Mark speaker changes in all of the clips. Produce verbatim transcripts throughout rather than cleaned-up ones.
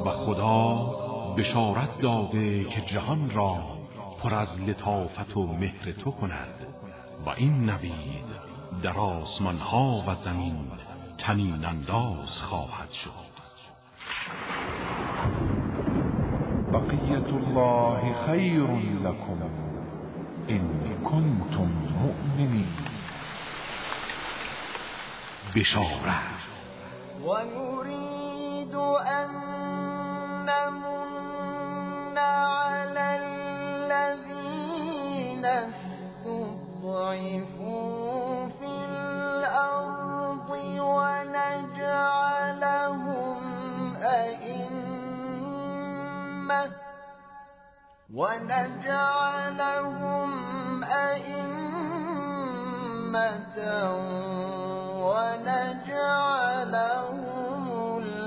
Speaker 1: و خدا بشارت داده که جهان را پر از لطافت و مهر تو کند و این نوید در آسمان ها و زمین طنین انداز خواهد شد.
Speaker 2: بقیت الله خیر لکم ان کنتم مؤمنین.
Speaker 1: بشارت
Speaker 3: و نريد ان نمن على الذين استضعفوا في الأرض ونجعلهم أئمة ونجعلهم أئمة ونجعلهم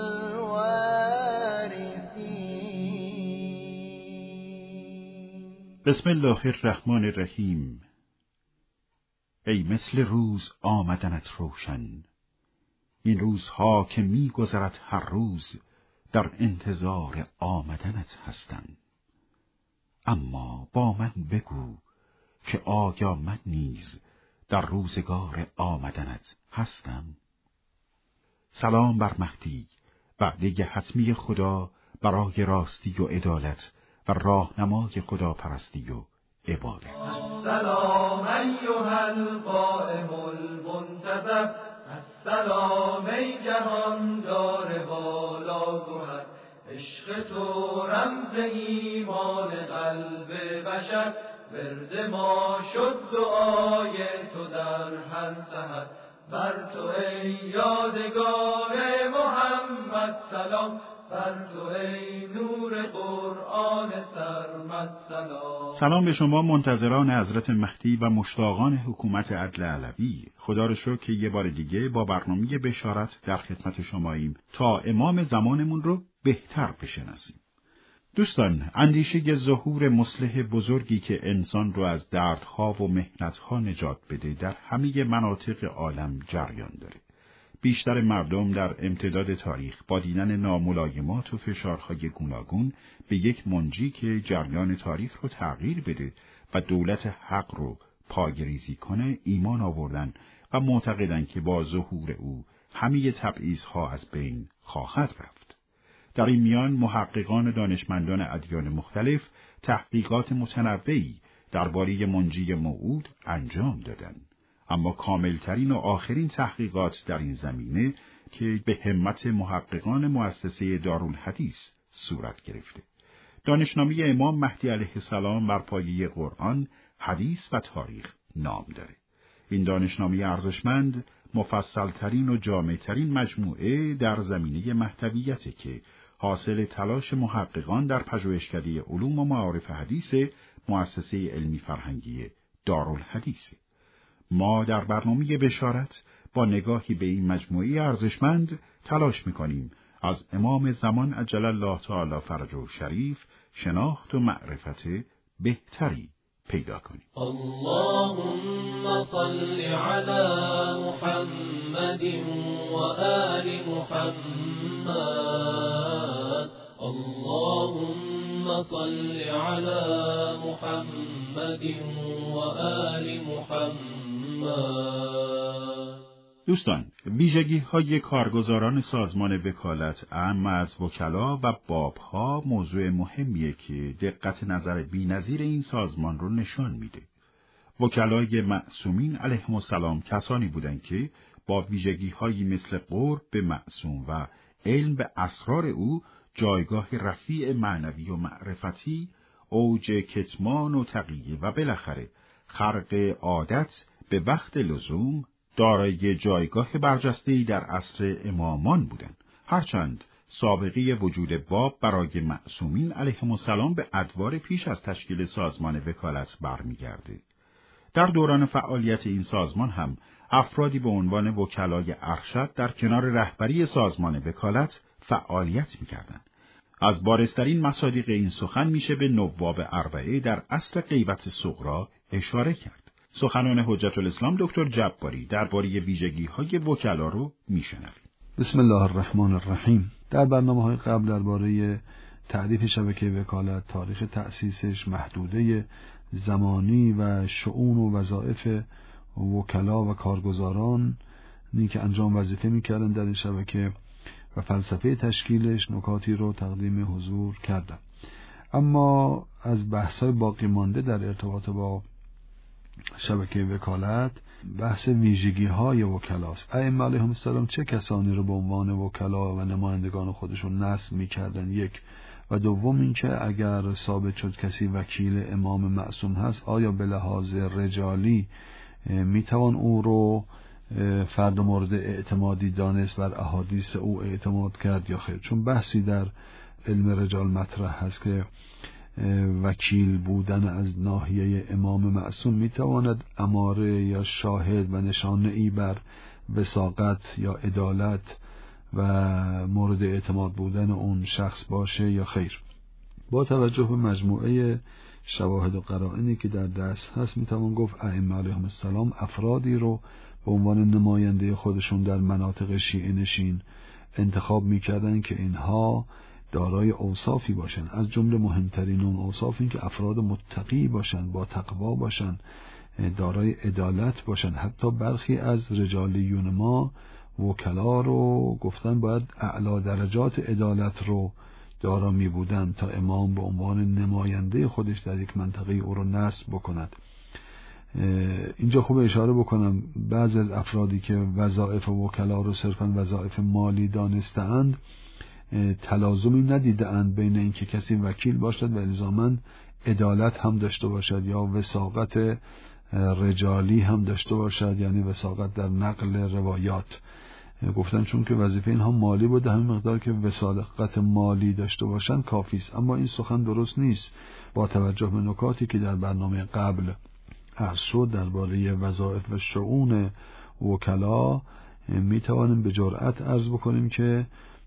Speaker 3: الوارثين.
Speaker 4: بسم الله الرحمن الرحیم. ای مثل روز آمدنت روشن، این روزها که می گذرد هر روز در انتظار آمدنت هستند. اما با من بگو که آیا من نیز در روزگار آمدنت هستم؟ سلام بر مهدی، وعده حتمی خدا برای راستی و عدالت و راهنمای خدا پرستی و عبادت.
Speaker 5: السلام ایها القائم المنتظر، السلام ای جهاندار بالا گوهر، عشق تو رمز ایمان قلب بشر، ورد ما شد دعای تو در هر سحر، بر تو ای یادگار محمد سلام، بر تو ای نور قرآن سرمد سلام.
Speaker 4: سلام به شما منتظران حضرت مهدی و مشتاقان حکومت عدل علوی. خدا رو شکر که یه بار دیگه با برنامه بشارت در خدمت شماییم تا امام زمانمون رو بهتر بشناسیم. دوستان، اندیشه ظهور مصلح بزرگی که انسان رو از دردها و محنتها نجات بده در همه مناطق عالم جریان داره. بیشتر مردم در امتداد تاریخ با دیدن ناملایمات و فشارهای گوناگون به یک منجی که جریان تاریخ رو تغییر بده و دولت حق رو پایه‌ریزی کنه ایمان آوردن و معتقدن که با ظهور او همه تبعیض‌ها از بین خواهد رفت. در این میان محققان دانشمندان ادیان مختلف تحقیقات متنوعی درباره منجی موعود انجام دادند. اما کاملترین و آخرین تحقیقات در این زمینه که به همت محققان مؤسسه دارالحدیث صورت گرفته. دانشنامه امام مهدی علیه السلام بر پایه قرآن، حدیث و تاریخ نام داره. این دانشنامه ارزشمند مفصلترین و جامعترین مجموعه در زمینه مهدویته که حاصل تلاش محققان در پژوهشکده علوم و معارف حدیث مؤسسه علمی فرهنگی دارالحدیثه. ما در برنامه بشارت با نگاهی به این مجموعه ارزشمند تلاش می‌کنیم از امام زمان عجل الله تعالی فرجه شریف شناخت و معرفت بهتری پیدا کنیم.
Speaker 5: اللهم صل علی محمد و آل محمد، اللهم صل علی محمد و آل محمد.
Speaker 4: دوستان، ویژگی‌های کارگزاران سازمان وکالت اعم از وکلا و بابها موضوع مهمیه که دقت نظر بی‌نظیر این سازمان رو نشان میده. وکلای معصومین علیهم السلام کسانی بودند که با ویژگی‌هایی مثل قرب به معصوم و علم به اسرار او جایگاه رفیع معنوی و معرفتی، اوج کتمان و تقیه و بالاخره خرق عادت به وقت لزوم دارای جایگاه برجسته‌ای در عصر امامان بودند. هرچند سابقه وجود باب برای معصومین علیهم السلام به ادوار پیش از تشکیل سازمان وکالت برمیگرده. در دوران فعالیت این سازمان هم افرادی به عنوان وکلای ارشد در کنار رهبری سازمان وکالت فعالیت می‌کردند. از بارزترین مصادیق این سخن میشه به نواب اربعه در اصل غیبت صغرا اشاره کرد. سخنان حجت الاسلام دکتر جباری درباره ویژگی‌های وکلا رو میشنویم.
Speaker 6: بسم الله الرحمن الرحیم. در برنامه‌های قبل درباره تعریف شبکه وکالت، تاریخ تأسیسش، محدوده زمانی و شؤون و وظایف وکلا و کارگزاران نی که انجام وظیفه می‌کردن در این شبکه و فلسفه تشکیلش نکاتی رو تقدیم حضور کردم. اما از بحث‌های باقی مانده در ارتباط با شبکه وکالت بحث ویژگی‌های وکلاست. ائمه علیهم السلام چه کسانی رو به عنوان وکلا و نمایندگان خودشون نصب می‌کردن؟ یک و دوم اینکه اگر ثابت شد کسی وکیل امام معصوم هست، آیا به لحاظ رجالی میتوان او رو فرد مورد اعتمادی دانست، بر احادیث او اعتماد کرد یا خیر؟ چون بحثی در علم رجال مطرح هست که وکیل بودن از ناحیه امام معصوم میتواند اماره یا شاهد و نشانه‌ای بر وثاقت یا عدالت و مورد اعتماد بودن اون شخص باشه یا خیر. با توجه به مجموعه شواهد و قرائنی که در دست هست میتوان گفت ائمه علیهم السلام افرادی رو به عنوان نماینده خودشون در مناطق شیعه نشین انتخاب میکردن که اینها دارای اوصافی باشن. از جمله مهمترین اون اوصاف این که افراد متقی باشن، با تقوا باشن، دارای عدالت باشن. حتی برخی از رجالیون ما وکلا رو گفتن باید اعلی درجات عدالت رو دارا می بودن تا امام به عنوان نماینده خودش در یک منطقه او رو نصب بکند. اینجا خوب اشاره بکنم بعضی از افرادی که وظایف وکلا رو صرفا وظایف مالی دانستند تلازمی ندیدند بین اینکه کسی وکیل باشد و الزاماً عدالت هم داشته باشد یا وثاقت رجالی هم داشته باشد، یعنی وثاقت در نقل روایات. گفتن چون که وظیفه اینها مالی بوده، همین مقدار که وثاقت مالی داشته باشن کافی است. اما این سخن درست نیست. با توجه به نکاتی که در برنامه قبل عرض شد درباره وظایف و شؤون وکلا، می توانیم به جرأت عرض بکنیم که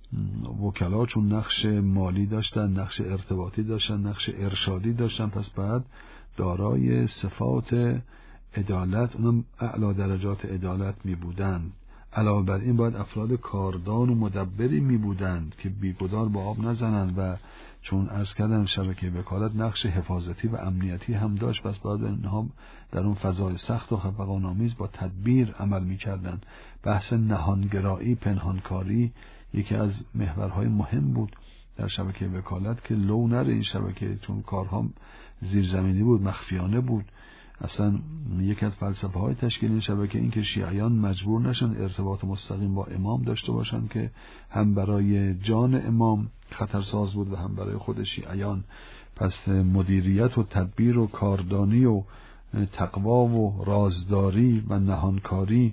Speaker 6: وکلا چون نقش مالی داشتن، نقش ارتباطی داشتن، نقش ارشادی داشتن، پس بعد دارای صفات عدالت، اونم اعلی درجات عدالت می بودند. علاوه بر این باید افراد کاردان و مدبری می بودند که بیگدار با آب نزنند و چون عرض کردم شبکه وکالت نقش حفاظتی و امنیتی هم داشت، پس باید اینها در اون فضای سخت و خفقان‌آمیز با تدبیر عمل می کردند. بحث نهانگرایی، پنهانکاری یکی از محورهای مهم بود در شبکه وکالت که لو نره این شبکه، چون کارها زیرزمینی بود، مخفیانه بود. اصلا یکی از فلسفه های تشکیل این شبکه این که شیعیان مجبور نشن ارتباط مستقیم با امام داشته باشن که هم برای جان امام خطرساز بود و هم برای خود شیعیان. پس مدیریت و تدبیر و کاردانی و تقوا و رازداری و نهانکاری،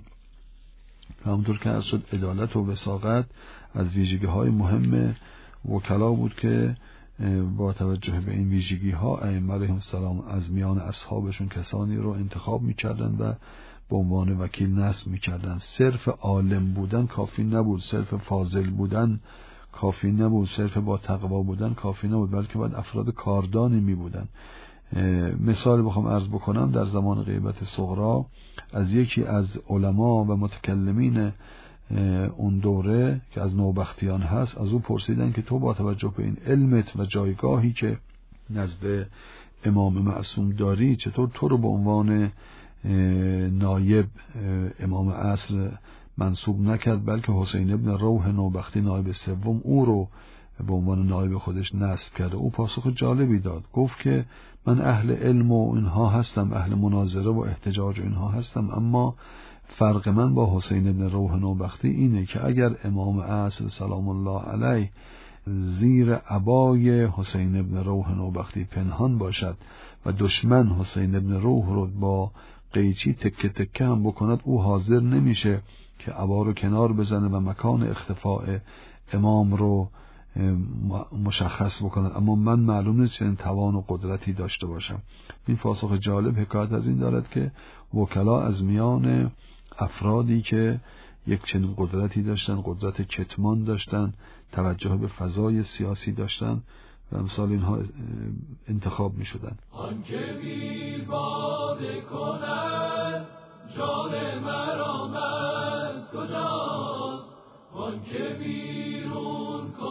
Speaker 6: همونطور که عرض شد عدالت و وثاقت از ویژگی های مهم وکلا بود که با توجه به این ویژگی ها ائمه علیهم السلام از میان اصحابشون کسانی رو انتخاب میکردن و به عنوان وکیل نصب میکردن. صرف عالم بودن کافی نبود، صرف فاضل بودن کافی نبود، صرف با تقوا بودن کافی نبود، بلکه باید افراد کاردانی می بودن. مثال بخوام عرض بکنم، در زمان غیبت صغرا از یکی از علما و متکلمین اون دوره که از نوبختیان هست از او پرسیدن که تو با توجه به این علمت و جایگاهی که نزد امام معصوم داری چطور تو رو به عنوان نایب امام عصر منصوب نکرد، بلکه حسین ابن روح نوبختی نایب سوم او رو به عنوان نایب خودش نصب کرده؟ او پاسخ جالبی داد، گفت که من اهل علم و اینها هستم، اهل مناظره و احتجاج و اینها هستم، اما فرق من با حسین ابن روح نوبختی اینه که اگر امام عصر سلام الله علیه زیر عبای حسین ابن روح نوبختی پنهان باشد و دشمن حسین ابن روح رو با قیچی تکه تکه هم بکند، او حاضر نمیشه که عبا رو کنار بزنه و مکان اختفاء امام رو مشخص بکنن، اما من معلوم نیست چنین توان و قدرتی داشته باشم. این پاسخ جالب حکایت از این دارد که وکلا از میان افرادی که یک چنین قدرتی داشتن، قدرت کتمان داشتن، توجه به فضای سیاسی داشتن و امثال اینها انتخاب می شدن.
Speaker 5: آن که بی باده کند جان مرام از کجاست، آن که بیرون کند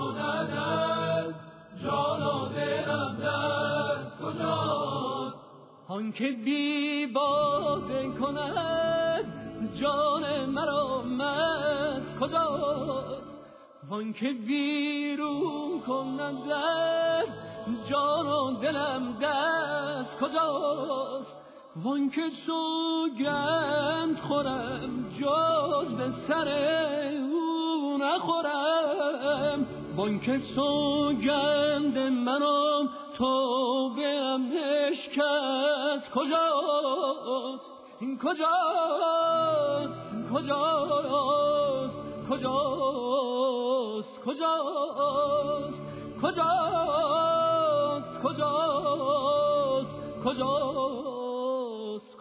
Speaker 5: وان که بی باده کند جان مرا مست کجاست؟ وان که بیرون کند از جان و دلم دست کجاست؟ وان که سوگند خورم جز به سر او نخورم، وان که سوگند منم توبه ام اشکست کجاست؟ این کجاست؟ این کجاست؟ کجاست؟ کجاست؟ کجاست؟ کجاست؟ کجاست؟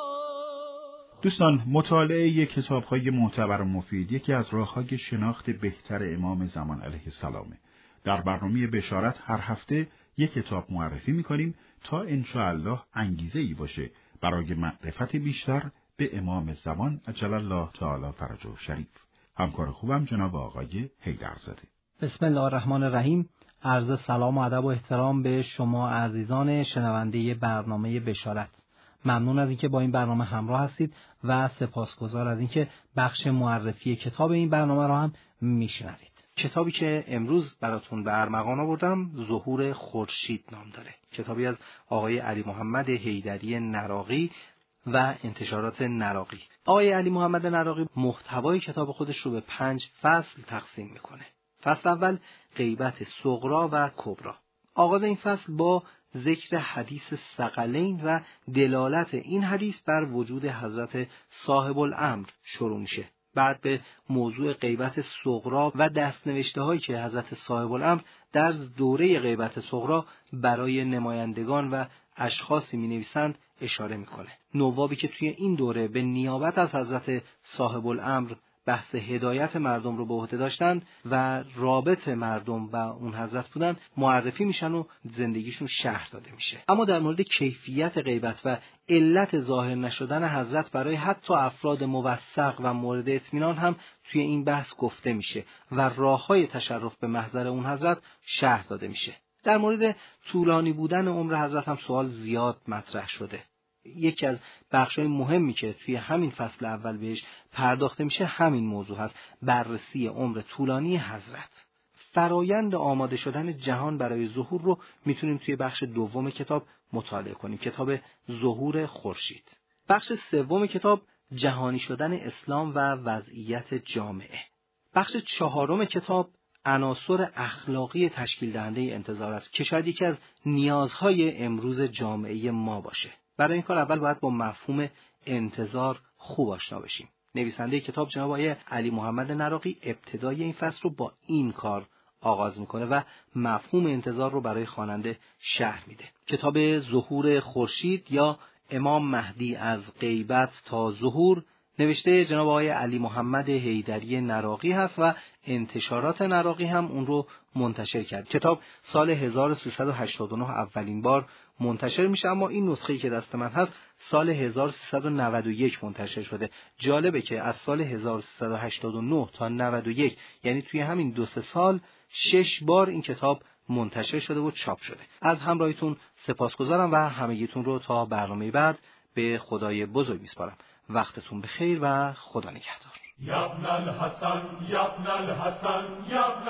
Speaker 5: کجاست؟
Speaker 4: دوستان، مطالعه کتاب‌های معتبر و مفید یکی از راه‌های شناخت بهتر امام زمان علیه السلامه. در برنامه بشارت هر هفته یک کتاب معرفی می‌کنیم تا انشاءالله انگیزه‌ای باشه برای معرفت بیشتر به امام زمان عجل الله تعالی فرجه شریف. همکار خوبم جناب آقای حیدرزاده.
Speaker 7: بسم الله الرحمن الرحیم. عرض سلام و ادب و احترام به شما عزیزان شنونده برنامه بشارت. ممنون از اینکه با این برنامه همراه هستید و سپاسگزار از اینکه بخش معرفی کتاب این برنامه را هم میشنوید. کتابی که امروز براتون به ارمغان آوردم ظهور خورشید نام داره. کتابی از آقای علی محمد حیدری نراقی و انتشارات نراقی. آقای علی محمد نراقی محتوای کتاب خودش رو به پنج فصل تقسیم میکنه. فصل اول غیبت صغرا و کبرا. آغاز این فصل با ذکر حدیث ثقلین و دلالت این حدیث بر وجود حضرت صاحب الامر شروع میشه. بعد به موضوع غیبت صغرا و دستنوشته هایی که حضرت صاحب الامر در دوره غیبت صغرا برای نمایندگان و اشخاصی می نویسند اشاره میکنه. نوابی که توی این دوره به نیابت از حضرت صاحب الامر بحث هدایت مردم رو به عهده داشتند و رابط مردم و اون حضرت بودن معرفی میشن و زندگیشون شرح داده میشه. اما در مورد کیفیت غیبت و علت ظاهر نشدن حضرت برای حتی افراد موثق و مورد اطمینان هم توی این بحث گفته میشه و راههای تشرف به محضر اون حضرت شرح داده میشه. در مورد طولانی بودن عمر حضرت هم سوال زیاد مطرح شده. یکی از بخش‌های مهمی که توی همین فصل اول بهش پرداخته میشه همین موضوع هست، بررسی عمر طولانی حضرت. فرایند آماده شدن جهان برای ظهور رو میتونیم توی بخش دوم کتاب مطالعه کنیم، کتاب ظهور خورشید. بخش سوم کتاب جهانی شدن اسلام و وضعیت جامعه. بخش چهارم کتاب عناصر اخلاقی تشکیل دهنده انتظار است که شاید یکی از نیازهای امروز جامعه ما باشه. برای این کار اول باید با مفهوم انتظار خوب آشنا بشیم. نویسنده کتاب جناب آقای علی محمد نراقی ابتدای این فصل رو با این کار آغاز میکنه و مفهوم انتظار رو برای خواننده شرح میده. کتاب ظهور خورشید یا امام مهدی از غیبت تا ظهور نوشته جناب آقای علی محمد حیدری نراقی هست و انتشارات نراقی هم اون رو منتشر کرد. کتاب سال هزار و سیصد و هشتاد و نه اولین بار منتشر میشه، اما این نسخه‌ای که دست من هست سال هزار و سیصد و نود و یک منتشر شده. جالبه که از سال هزار و سیصد و هشتاد و نه تا نود و یک، یعنی توی همین دو سه سال شش بار این کتاب منتشر شده و چاپ شده. از همراهیتون سپاسگزارم و همگیتون رو تا برنامه بعد به خدای بزرگ میسپارم. وقتتون بخیر و خدا نگهدار.
Speaker 5: یا ابن الحسن یا ابن الحسن یا ابن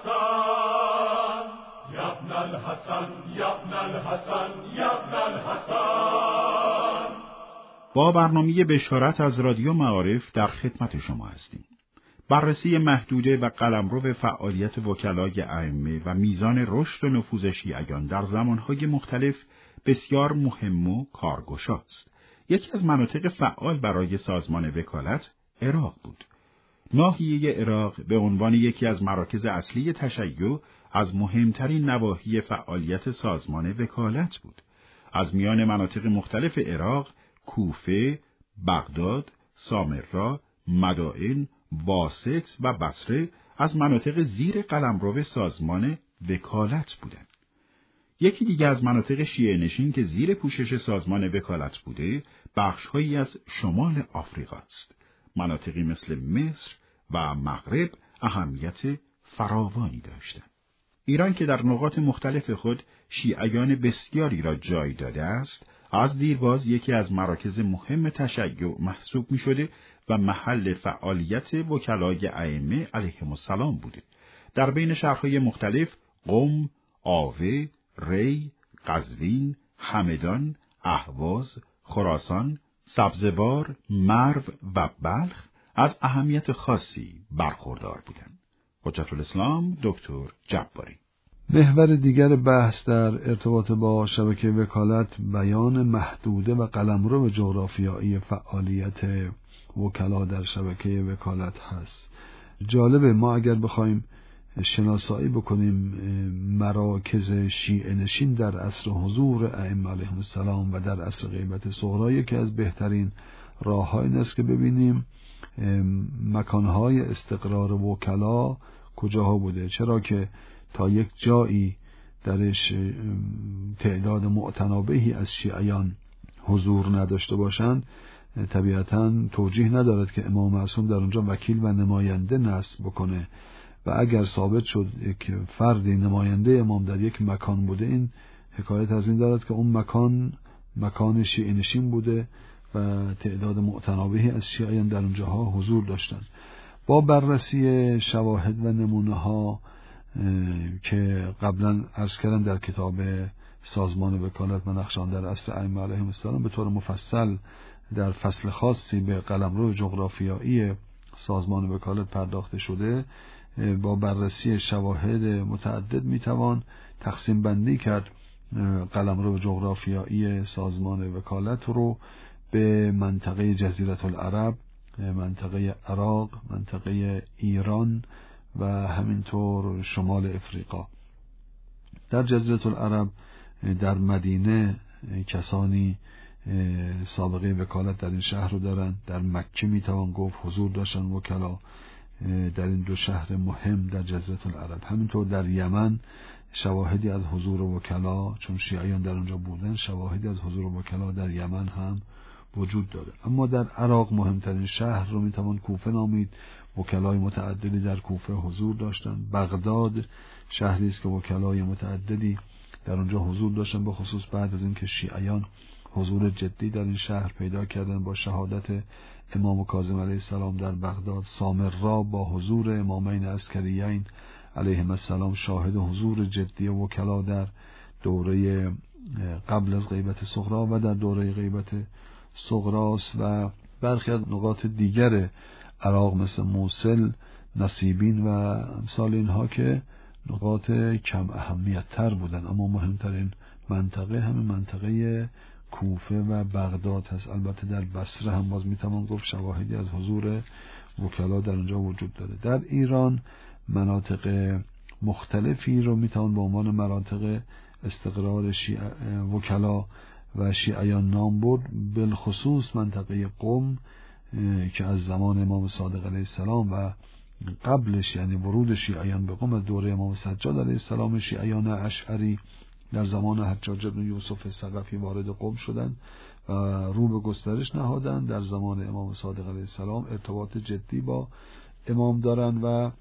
Speaker 5: الحسن یا ابن الحسن یا ابن الحسن یا ابن الحسن.
Speaker 4: با برنامه بشارت از رادیو معارف در خدمت شما هستیم. بررسی محدوده و قلمرو فعالیت وکلای ائمه و میزان رشد و نفوذ شیعیان در زمانهای مختلف بسیار مهم و کارگشاست. یکی از مناطق فعال برای سازمان وکالت عراق بود. ناحیه عراق به عنوان یکی از مراکز اصلی تشیع از مهمترین نواحی فعالیت سازمان وکالت بود. از میان مناطق مختلف عراق، کوفه، بغداد، سامرا، مدائن، واسط و بصره از مناطق زیر قلمرو سازمان وکالت بودند. یکی دیگه از مناطق شیعه نشین که زیر پوشش سازمان وکالت بوده، بخش‌هایی از شمال آفریقا است. مناطقی مثل مصر و مغرب اهمیت فراوانی داشتند. ایران که در نقاط مختلف خود شیعیان بسیاری را جای داده است، از دیرباز یکی از مراکز مهم تشیع محسوب می شده و محل فعالیت وکلای ائمه علیهم السلام بوده. در بین شهرهای مختلف قم، آوه، ری، قزوین، همدان، اهواز، خراسان، سبزوار، مرو و بلخ از اهمیت خاصی برخوردار بودند. حجت الاسلام دکتر جباری.
Speaker 6: محور دیگر بحث در ارتباط با شبکه وکالت بیان محدوده و قلمرو جغرافیایی فعالیت وکلا در شبکه وکالت هست. جالبه ما اگر بخوایم شناسایی بکنیم مراکز شیعه نشین در عصر حضور ائمه علیهم السلام و در عصر غیبت صغرا، که از بهترین راه‌های این است که ببینیم مکانهای استقرار وکلا کجاها بوده، چرا که تا یک جایی درش تعداد معتنابهی از شیعیان حضور نداشته باشند طبیعتاً توجیه ندارد که امام معصوم در اونجا وکیل و نماینده نصب بکنه و اگر ثابت شد که فردی نماینده امام در یک مکان بوده، این حکایت از این دارد که اون مکان مکان شیعه نشین بوده و تعداد معتنابهی از شیعیان در اونجاها حضور داشتند. با بررسی شواهد و نمونه ها که قبلا عرض کردم در کتاب سازمان وکالت و نقشان در عصر ائمه علیهم السلام به طور مفصل در فصل خاصی به قلمرو جغرافیایی سازمان وکالت پرداخته شده، با بررسی شواهد متعدد میتوان تقسیم بندی کرد قلمرو جغرافیایی سازمان وکالت رو به منطقه جزیره العرب، منطقه عراق، منطقه ایران و همینطور شمال افریقا. در جزیره العرب در مدینه کسانی سابقه وکالت در این شهر رو دارن، در مکه میتوان گفت حضور داشتن وکلا در این دو شهر مهم در جزیره العرب. همینطور در یمن شواهدی از حضور وکلا، چون شیعیان در اونجا بودن، شواهدی از حضور وکلا در یمن هم وجود داره. اما در عراق مهمترین شهر رو میتوان کوفه نامید، وکلای متعددی در کوفه حضور داشتند. بغداد شهری است که وکلای متعددی در اونجا حضور داشتن، به خصوص بعد از اینکه شیعیان حضور جدی در این شهر پیدا کردن با شهادت امام کاظم علیه السلام در بغداد. سامرا با حضور امامین عسکریین علیهم السلام شاهد حضور جدی وکلا در دوره قبل از غیبت صغرا و در دوره غیبت صغراست. و برخی از نقاط دیگر عراق مثل موصل، نصیبین و امثال اینها که نقاط کم اهمیت تر بودن، اما مهمترین منطقه همین منطقه کوفه و بغداد هست. البته در بصره هم باز میتوان گفت شواهدی از حضور وکلا در اونجا وجود داره. در ایران مناطق مختلفی رو میتوان به عنوان مناطق استقرار وکلا و شیعیان نام برد، بالخصوص منطقه قم که از زمان امام صادق علیه السلام و قبلش، یعنی ورود شیعیان به قم از دوره امام سجاد علیه السلام، شیعیان اشعری در زمان حجاج بن یوسف ثقفی وارد قم شدند و رو به گسترش نهادند. در زمان امام صادق علیه السلام ارتباط جدی با امام دارند و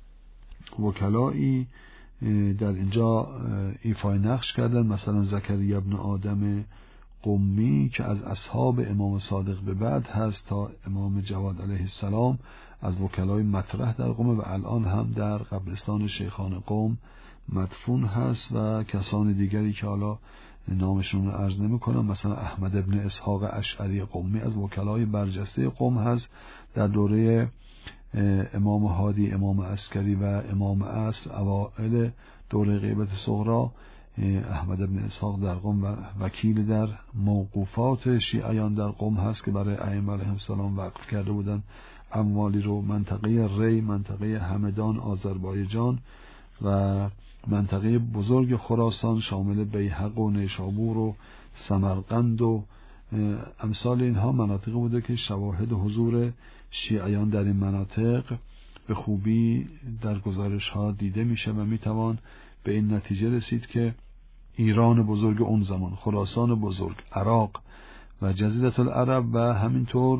Speaker 6: وکلایی در اینجا ایفای نقش کردند، مثلا زکریا ابن آدم قمی که از اصحاب امام صادق به بعد هست تا امام جواد علیه السلام از وکلای مطرح در قم و الان هم در قبرستان شیخان قم مدفون هست. و کسان دیگری که حالا نامشون رو عرض نمی کنم، مثلا احمد ابن اسحاق اشعری قمی از وکلای برجسته قم هست. در دوره امام هادی، امام عسکری و امام عصر اوائل دوره غیبت صغرا، احمد ابن اسحاق در قم و وکیل در موقوفات شیعیان در قم هست که برای ائمه علیهم السلام وقف کرده بودن اموالی رو. منطقه ری، منطقه همدان، آذربایجان و منطقه بزرگ خراسان شامل بیهق و نیشابور و سمرقند و امثال اینها مناطق بوده که شواهد حضور شیعیان در این مناطق به خوبی در گزارش ها دیده میشه و میتوان به این نتیجه رسید که ایران بزرگ اون زمان، خراسان بزرگ، عراق و جزیره العرب و همینطور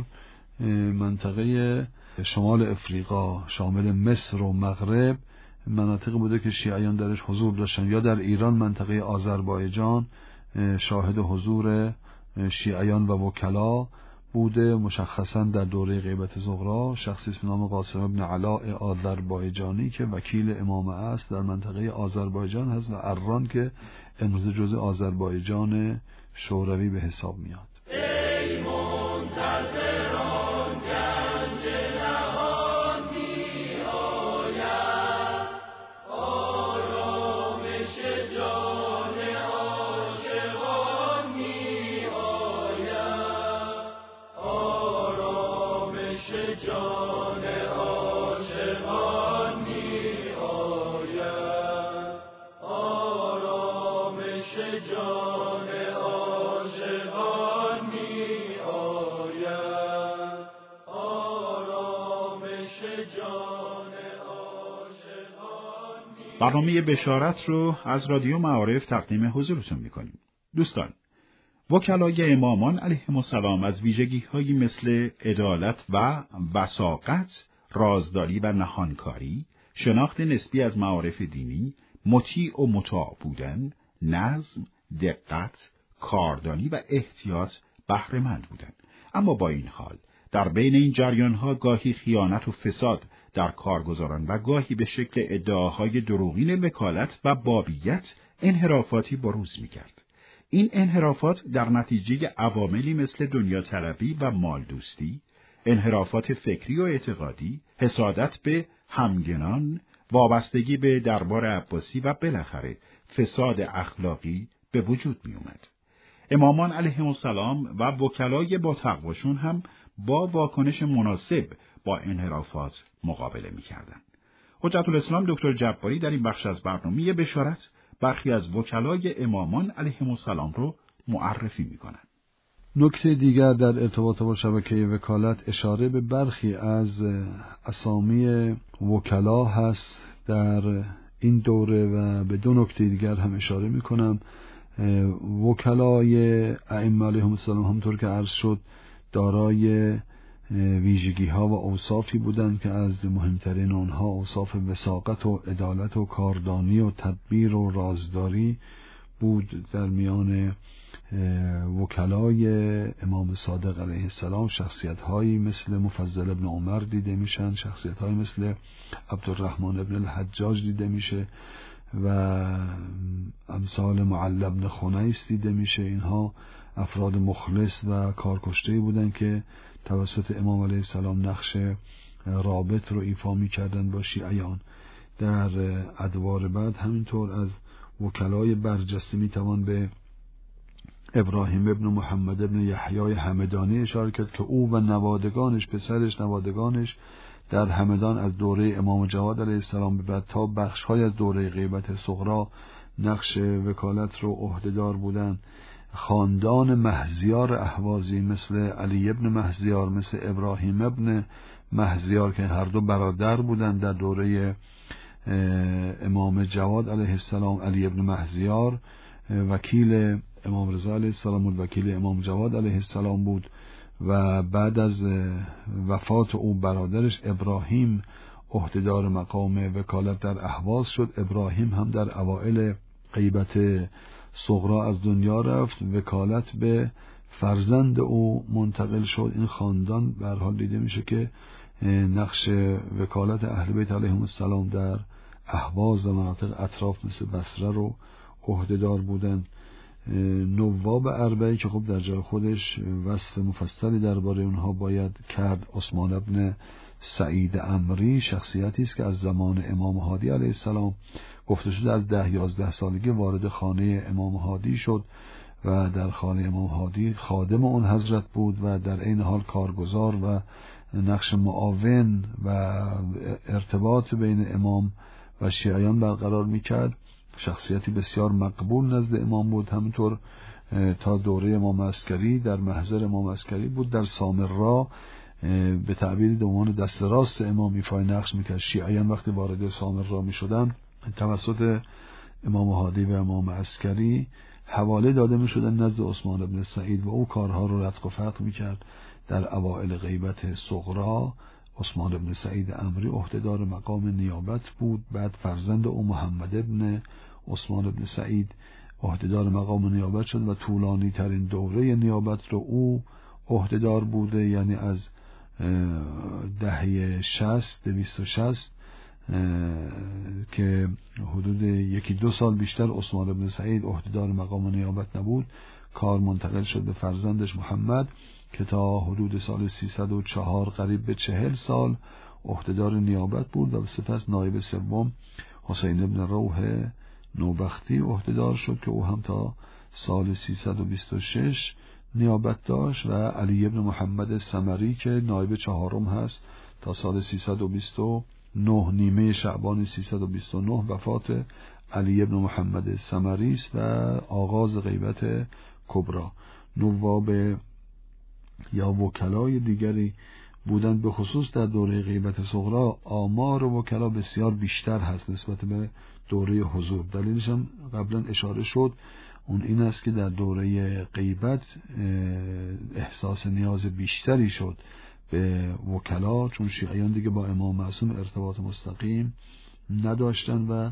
Speaker 6: منطقه شمال افریقا شامل مصر و مغرب مناطق بوده که شیعیان درش حضور داشتن. یا در ایران منطقه آذربایجان شاهد حضور شیعیان و وکلا بوده. مشخصا در دوره غیبت زغرا شخصی به نام قاسم ابن علاء آذربایجانی که وکیل امامه است در منطقه آذربایجان هست و اران که امروز جزء آذربایجان شوروی به حساب میاد.
Speaker 5: ای منتظران گنج نهان می آید، آرامش جان عاشقان می آید، آرامش جان عاشقان می آید، آرامش جان عاشقان می آید، آرامش جان عاشقان می.
Speaker 4: برنامه بشارت رو از رادیو معارف تقدیم حضورتون میکنیم. دوستان، وکلای امامان علیهم السلام از ویژگی‌هایی مثل عدالت و وثاقت، رازداری و نهانکاری، شناخت نسبی از معارف دینی، مطیع و مطاع بودن، نظم، دقت، کاردانی و احتیاط بهره‌مند بودند. اما با این حال در بین این جریان‌ها گاهی خیانت و فساد در کارگزاران و گاهی به شکل ادعاهای دروغین وکالت و بابیت انحرافاتی بروز می‌کرد. این انحرافات در نتیجه عواملی مثل دنیا طلبی و مال دوستی، انحرافات فکری و اعتقادی، حسادت به همگنان، وابستگی به دربار عباسی و بالاخره فساد اخلاقی به وجود می اومد. امامان علیهم السلام و وکلای با تقواشون هم با واکنش مناسب با انحرافات مقابله می کردن. حجت الاسلام دکتر جباری در این بخش از برنامه بشارت برخی از وکلای امامان علیهم السلام رو معرفی می کنن.
Speaker 6: نکته دیگر در ارتباط با شبکه وکالت اشاره به برخی از اسامی وکلا هست در این دوره و به دو نکته دیگر هم اشاره می کنم. وکلای ائمه علیهم السلام همطور که عرض شد دارای ویژگی ها و اوصافی بودند که از مهمترین آنها اوصاف وثاقت و عدالت و کاردانی و تدبیر و رازداری بود. در میان وکلای امام صادق علیه السلام شخصیت هایی مثل مفضل ابن عمر دیده میشن، شخصیت هایی مثل عبدالرحمن ابن الحجاج دیده میشه و امثال معل ابن خنیس دیده میشه. اینها افراد مخلص و کارکشته بودن که توسط امام علیه السلام نقش رابط رو ایفا میکردن با شیعیان. در ادوار بعد همینطور از وکلای برجسته میتوان به ابراهیم ابن محمد ابن یحیی همدانی اشاره کرد که او و نوادگانش، پسرش، نوادگانش در همدان از دوره امام جواد علیه السلام به بعد تا بخش‌های از دوره غیبت صغرا نقش وکالت رو عهده‌دار بودند. خاندان مهزیار اهوازی مثل علی ابن مهزیار، مثل ابراهیم ابن مهزیار که هر دو برادر بودند در دوره امام جواد علیه السلام، علی ابن مهزیار وکیل امام رضا علیه السلام و وکیل امام جواد علیه السلام بود و بعد از وفات او برادرش ابراهیم عهدهدار مقام وکالت در اهواز شد. ابراهیم هم در اوائل غیبت صغرا از دنیا رفت، وکالت به فرزند او منتقل شد. این خاندان به هر حال دیده میشه که نقش وکالت اهل بیت علیهم السلام در اهواز و مناطق اطراف مثل بصره رو عهدهدار بودند. نواب اربعی که خب در جای خودش وصف مفصلی درباره اونها باید کرد. عثمان ابن سعید عمری شخصیتی است که از زمان امام هادی علیه السلام گفته شده از ده یازده سالگی وارد خانه امام هادی شد و در خانه امام هادی خادم اون حضرت بود و در این حال کارگزار و نقش معاون و ارتباط بین امام و شیعیان برقرار میکرد. شخصیتی بسیار مقبول نزد امام بود. همینطور تا دوره امام عسکری در محضر امام عسکری بود. در سامرا به تعبیر دومان دست راست امام ایفای نقش میکرد. شیعیان وقتی وارد سامرا میشدن توسط امام هادی و امام عسکری حواله داده میشدن نزد عثمان ابن سعید و او کارها رو رتق و فتق میکرد. در اوائل غیبت صغرا عثمان ابن سعید عمری عهدهدار مقام نیابت بود. بعد فرزند او محمد ابن عثمان ابن سعید عهدهدار مقام نیابت شد و طولانی ترین دوره نیابت رو او عهدهدار بوده، یعنی از دهه شصت دویست و شصت که حدود یکی دو سال بیشتر عثمان بن سعید عهدهدار مقام نیابت نبود، کار منتقل شد به فرزندش محمد که تا حدود سال سیصد و چهار قریب به چهل سال عهدهدار نیابت بود و سپس نایب سوم حسین بن روح نوبختی عهدهدار شد که او هم تا سال سیصد و بیست و شش نیابت داشت و علی بن محمد سمری که نایب چهارم هست تا سال سیصد و بیست و نه، نیمه شعبان سیصد و بیست و نه وفات علی بن محمد سمری است و آغاز غیبت کبرا. نواب یا وکلای دیگری بودند، به خصوص در دوره غیبت صغرا آمار وکلا بسیار بیشتر هست نسبت به دوره حضور. دلیلش هم قبلا اشاره شد، اون این است که در دوره غیبت احساس نیاز بیشتری شد به وکلا، چون شیعیان دیگه با امام معصوم ارتباط مستقیم نداشتن و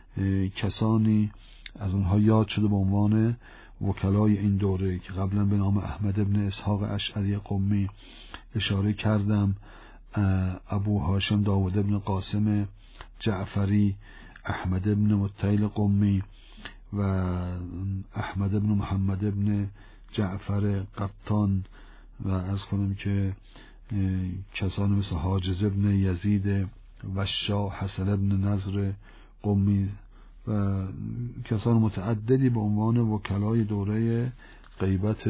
Speaker 6: کسانی از اونها یاد شده به عنوان وکلای این دوره که قبلا به نام احمد ابن اسحاق اشعری قمی اشاره کردم، ابو هاشم داود ابن قاسم جعفری، احمد ابن مطیل قمی و احمد ابن محمد ابن جعفر قطان و از کنم که کسان مثل حاجز ابن یزید و شاه حسن ابن نظر قمی و کسان متعددی به عنوان وکلای دوره غیبت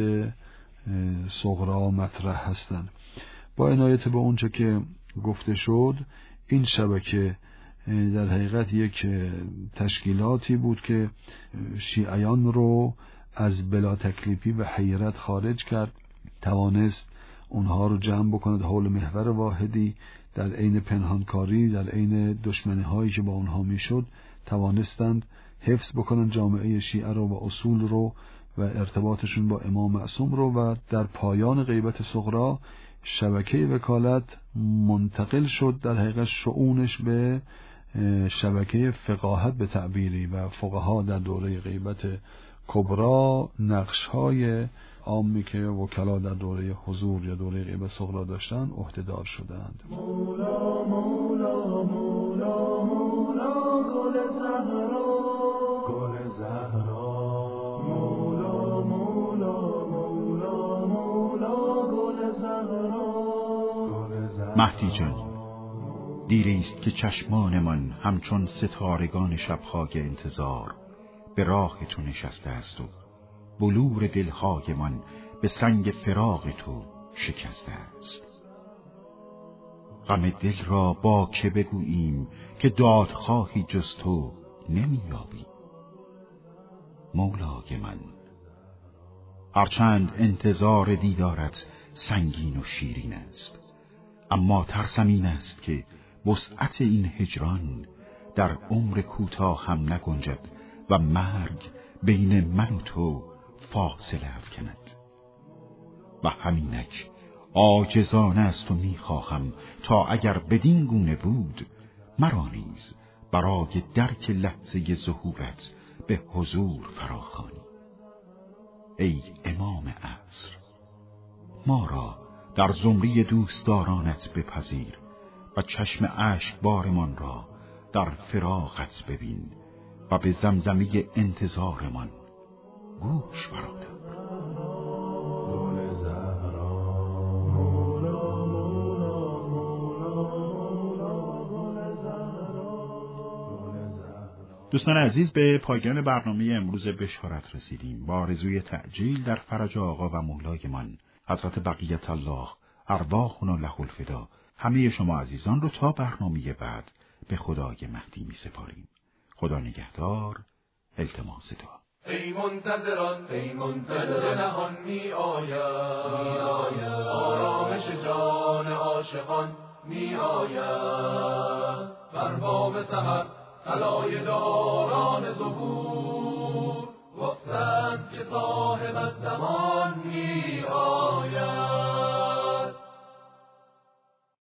Speaker 6: صغرا مطرح هستند. با عنایت به اونچه که گفته شد، این شبکه در حقیقت یک تشکیلاتی بود که شیعیان رو از بلا تکلیفی و حیرت خارج کرد، توانست اونها رو جمع بکند حول محور واحدی، در عین پنهانکاری، در عین دشمنی هایی که با اونها میشد توانستند حفظ بکنن جامعه شیعه رو و اصول رو و ارتباطشون با امام معصوم رو و در پایان غیبت صغرا شبکه وکالت منتقل شد در حقیقت شؤونش به شبکه فقاهت به تعبیری و فقها در دوره غیبت کبرا نقش‌های عامی که وکلا در دوره حضور یا دوره غیبت صغرا داشتن عهدهدار شدند.
Speaker 5: مولا مولا مولا مولا گل زهرا گل زهرا مولا مولا مولا مولا گل زهرا گل زهرا.
Speaker 4: مهدی جان، دیری است که چشمانمان همچون ستارگان شب‌های انتظار به راه تو نشسته است و بلور دلهایمان به سنگ فراق تو شکسته است. غم دل را با که بگوییم که دادخواهی جز تو نمی‌یابیم. مولای من، هرچند انتظار دیدارت سنگین و شیرین است، اما ترسم این است که وسعت این هجران در عمر کوتاه هم نگنجد و مرگ بین من و تو فاصله افکند. و همینک عاجزانه است و میخواهم تا اگر بدین گونه بود مرا نیز برای درک لحظه ظهورت به حضور فراخوانی. ای امام عصر، ما را در زمره دوستدارانت بپذیر و چشم اشکبارمان را در فراقت ببین و به زمزمه انتظارمان گوش فرادار. دوستان عزیز، به پایان برنامه امروز بشارت رسیدیم. با آرزوی تعجیل در فرج آقا و مولایمان حضرت بقیت الله ارواحنا له الفدا همه شما عزیزان رو تا برنامه بعد به خدای مهدی می سپاریم. خدا نگهدار. التماس دعا.
Speaker 5: ای منتظران ای منتظر نهان می آید، آرامش جان عاشقان می آید، بر بام سحر طلای داران ظهور گفتند که صاحب الزمان می آید.